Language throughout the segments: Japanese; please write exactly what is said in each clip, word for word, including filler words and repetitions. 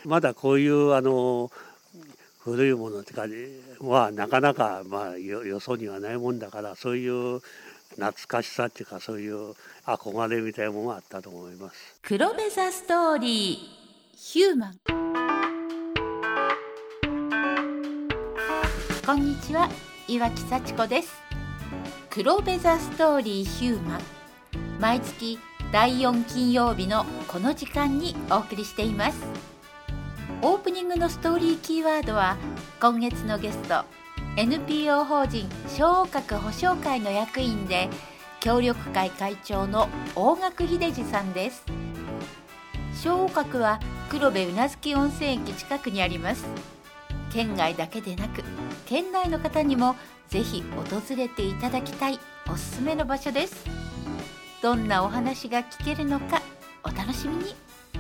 まだこういうあの古いものってかはなかなかまあ よ, よそにはないもんだから、そういう懐かしさっていうか、そういう憧れみたいなものがあったと思います。 黒部ザストーリーヒューマン。こんにちは、岩木幸子です。黒部ザストーリーヒューマン、毎月だいよん金曜日のこの時間にお送りしています。オープニングのストーリーキーワードは、今月のゲスト エヌピーオー 法人小学保障会の役員で協力会会長の大垣秀治さんです。小学は黒部宇奈月温泉駅近くにあります。県外だけでなく県内の方にもぜひ訪れていただきたいおすすめの場所です。どんなお話が聞けるのかお楽しみに。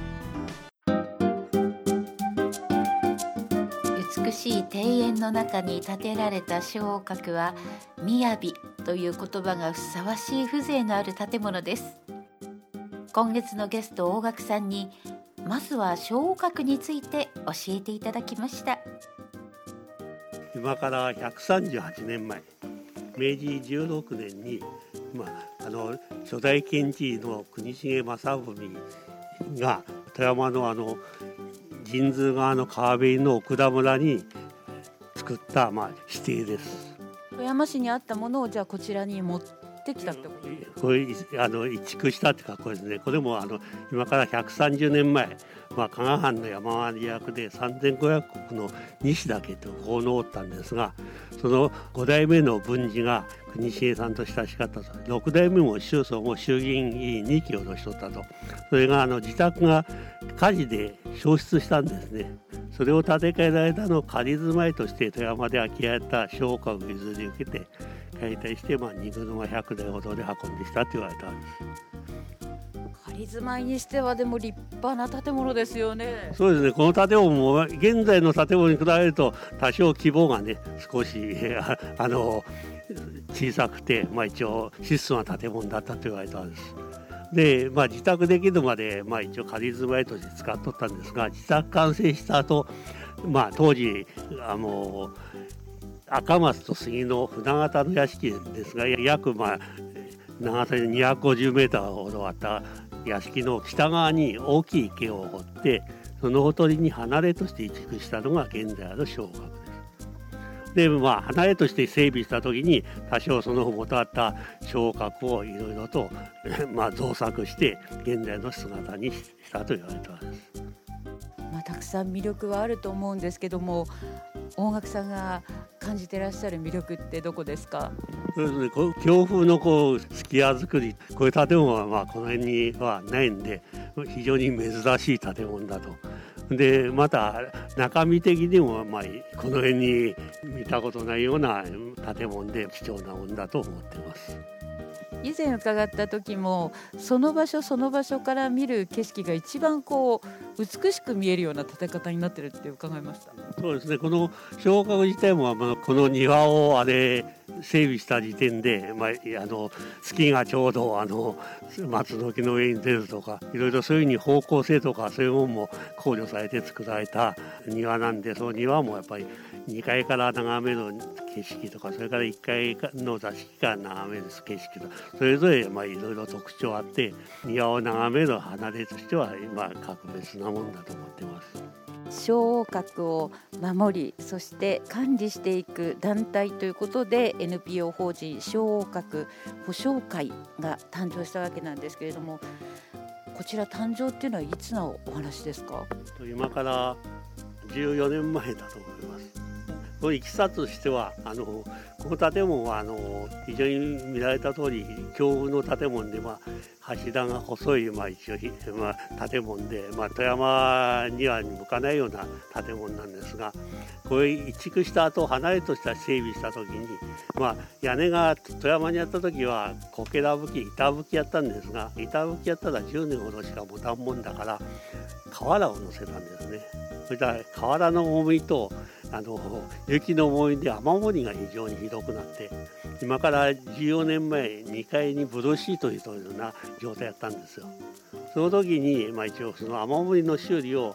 美しい庭園の中に建てられた小閣は雅という言葉がふさわしい風情のある建物です。今月のゲスト大垣さんにまずは小閣について教えていただきました。 今からひゃくさんじゅうはちねんまえ、めいじじゅうろくねんに、まあ、あの初代県知事の国重正文が富山のあの神通川の川辺の奥田村に作った、まあ、指定です。 富山市にあったものをじゃあこちらに持ってきたってことですか。 これあの移築したって格好ですね。これもあの今からひゃくさんじゅうねんまえ、まあ、加賀藩の山割役でさんぜんごひゃくこくの西岳と奉納をったんですが、そのご代目の文治が国重さんと親しかったと。ろく代目も周宗も衆議院議員にきを下ろしとったと。それがあの自宅が火事で焼失したんですね。それを建て替えられたのを仮住まいとして富山で空き家やった小閣を譲り受けて解体して、まあ、荷車ひゃくだいほどで運んできたと言われたんです。 仮住まいにしてはでも立派な建物ですよね。 そうですね。この建物も現在の建物に比べると多少規模がね少しああの小さくて、まあ、一応質素な建物だったと言われたんです。で、まあ、自宅できるまで、まあ、一応仮住まいとして使っとったんですが、自宅完成した後、まあ当時あの赤松と杉の船形の屋敷ですが、約まあ長さでにひゃくごじゅうメーターほどあった屋敷の北側に大きい池を掘って、そのほとりに離れとして移築したのが現在の小閣です。で、まあ離れとして整備した時に多少その元あった小閣をいろいろとまあ造作して現在の姿にしたと言われています。 まあ、たくさん魅力はあると思うんですけども、大垣さんが感じてらっしゃる魅力ってどこですか。 そうですね、こう強風のこうすき家作り、こういう建物はまあこの辺にはないんで非常に珍しい建物だと。でまた中身的にもまあこの辺に見たことないような建物で貴重なものだと思っています。 以前伺った時もその場所その場所から見る景色が一番こう美しく見えるような建て方になってるって伺いました。 そうですね、この小閣自体も、まあ、この庭をあれ整備した時点で、まあ、あの月がちょうどあの松の木の上に出るとか、いろいろそういうふうに方向性とかそういうものも考慮されて作られた庭なんで、その庭もやっぱりにかいから眺める景色とか、それからいっかいの座敷から眺める景色とか、それぞれまあいろいろ特徴あって、庭を眺める離れとしては今格別なもんだと思っています。 小閣を守り、そして管理していく団体ということで エヌピーオー 法人小閣保障会が誕生したわけなんですけれども、こちら誕生っていうのはいつのお話ですか。 今からじゅうよねんまえだと思います。このいきさつとしては、あのこの建物はあの非常に見られた通り強風の建物で、まあ、柱が細い、まあ、一応、まあ、建物で、まあ、富山には向かないような建物なんですが、これ移築した後離れとした整備した時に、まあ、屋根が富山にやった時はこけら葺き板葺きやったんですが、板葺きやったらじゅうねんほどしか持たんもんだから瓦を乗せたんですね。それから瓦の重みとあの雪の重みで雨漏りが非常にひどくなって、今からじゅうよねんまえにかいにブルーシートというような状態だったんですよ。その時に、まあ、一応その雨漏りの修理を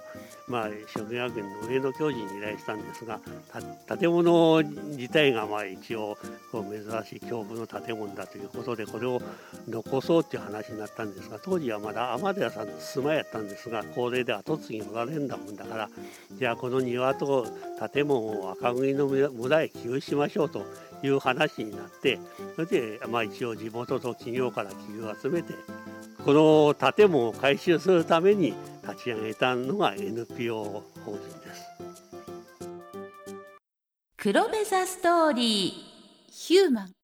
まあ、職業学院の上野教授に依頼したんですが、建物自体がまあ一応こう珍しい境遇の建物だということで、これを残そうという話になったんですが、当時はまだ天出屋さんの住まいやったんですが、高齢で跡継ぎおられんだもんだから、じゃあこの庭と建物を赤国の村へ寄付しましょうという話になって、それでまあ一応地元と企業から寄付を集めて、この建物を改修するために立ち上げたのが エヌピーオー 法人です。 黒部ザストーリーヒューマン。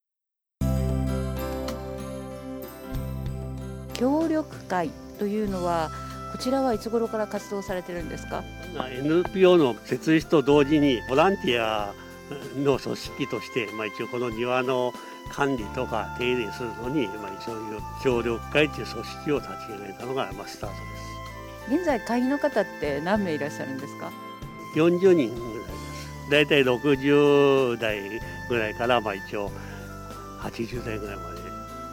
協力会というのは、こちらはいつ頃から活動されてるんですか？ エヌピーオー の設立と同時にボランティアの組織として、まあ、一応この庭の管理とか手入れするのに、まあ、そういう協力会という組織を立ち上げたのが、まあ、スタートです。 現在会員の方って何名いらっしゃるんですか？ よんじゅうにんぐらいです。だいたいろくじゅうだいぐらいから、まあ、一応はちじゅうだいぐらいまで。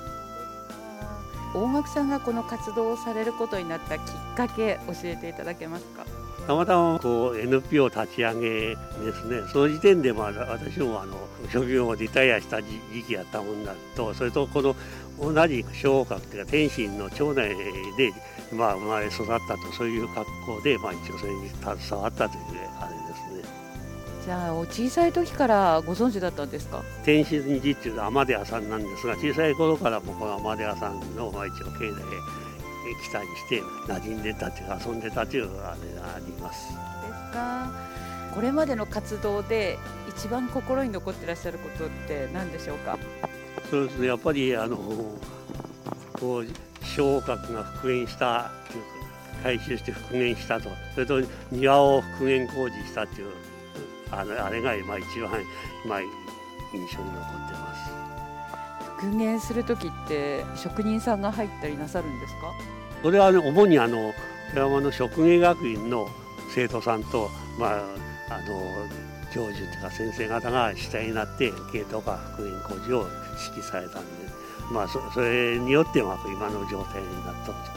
大垣さんがこの活動をされることになったきっかけ、教えていただけますか？ たまたまこう エヌピーオー 立ち上げですね。その時点でまあ私もあの職業をリタイアした時期やったもんだと、それとこの同じ小学というか天津の町内でまあ生まれ育ったと、そういう格好でまあ一応それに携わったというあれですね。 じゃあお小さい時からご存知だったんですか？ 天津寺っていう天出屋さんなんですが、小さい頃からもこの天出屋さんのまあ一応境内へ来たりして馴染んでたというか遊んでたというあれがあります。 ですか。これまでの活動で一番心に残ってらっしゃることって何でしょうか？ そうですね、やっぱりあのこう小学が復元した改修して復元したと、それと庭を復元工事したというあれ、あれが今一番、まあ、印象に残ってます。 復元する時って職人さんが入ったりなさるんですか？ これは、ね、主にあの富山の職芸学院の生徒さんと、まあ、あの教授というか先生方が主体になって系統化復元工事を指揮されたんで、まあ、そ, それによっては今の状態になったと思います。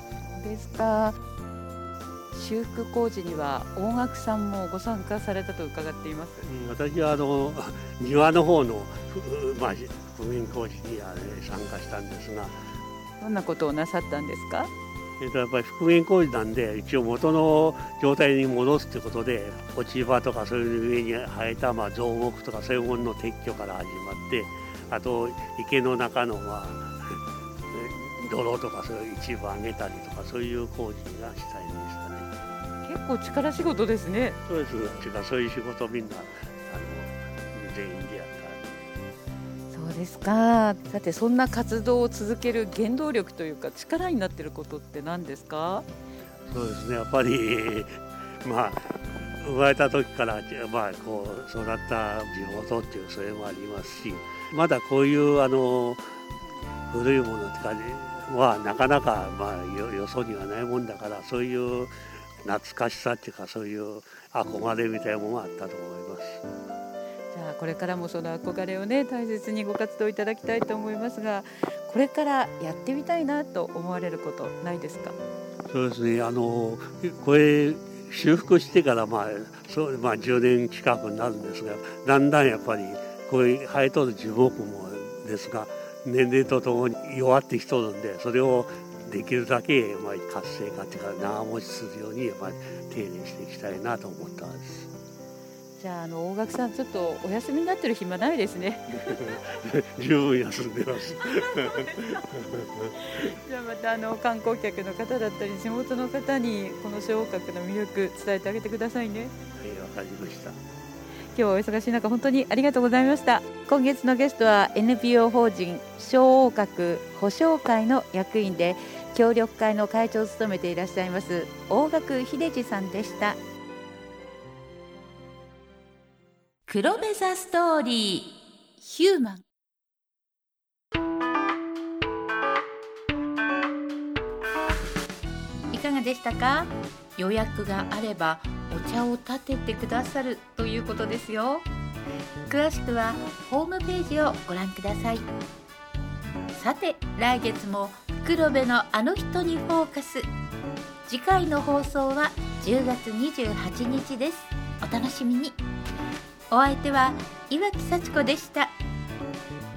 そうですか。修復工事には大垣さんもご参加されたと伺っています。 うん、私はあの庭の方の、まあ、復元工事にあれ参加したんですが、 どんなことをなさったんですか？ えー、とやっぱり復元工事なんで、一応元の状態に戻すということで、落ち葉とかそういう上に生えたまあ造木とかそういうものの撤去から始まって、あと池の中の、まあ、泥とかそういう一部上げたりとか、そういう工事が主体でしたね。 結構力仕事ですね。 そうです。っていうかそういう仕事をみんなあの全員でやった。 そうですか。さて、そんな活動を続ける原動力というか力になっていることって何ですか？ そうですね、やっぱりまあ生まれた時から、まあ、こう育った地元っていうそれもありますし、まだこういうあの古いものとかはなかなか、まあ、よ, よそにはないもんだから、そういう懐かしさっていうか、そういう憧れみたいなものがあったと思います。 じゃあこれからもその憧れをね、大切にご活動いただきたいと思いますが、これからやってみたいなと思われることないですか？ そうですね、あのこれ修復してから、まあそう、まあ、じゅうねん近くになるんですが、だんだんやっぱりこういう生えとる樹木もですが、年齢とともに弱ってきとるんで、それをできるだけ、まあ、活性化というか長持ちするように、まあ、丁寧にしていきたいなと思ったんです。 じゃあ、あの大垣さん、ちょっとお休みになってる暇ないですね。 十分休んでますじゃあまたあの観光客の方だったり地元の方にこの小学の魅力伝えてあげてくださいね。 はい、わかりました。 今日はお忙しい中本当にありがとうございました。今月のゲストは エヌピーオー 法人小学保証会の役員で協力会の会長を務めていらっしゃいます大垣秀治さんでした。黒部ザストーリーヒューマン。いかがでしたか？予約があればお茶を立ててくださるということですよ。詳しくはホームページをご覧ください。さて、来月も黒部のあの人にフォーカス。次回の放送はじゅうがつにじゅうはちにちです。お楽しみに。お相手は岩木幸子でした。